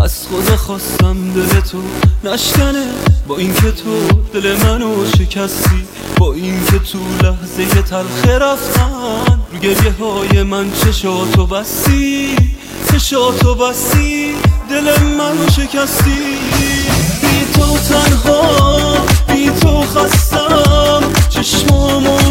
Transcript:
از خدا خواستم دل تو نشکنه، با اینکه تو دل منو شکستی، با اینکه تو لحظه تلخ رفتن رو گریه های من چشاتو بستی، چشاتو بستی، دل منو شکستی. بی تو تنها، بی تو خستم، چشمامو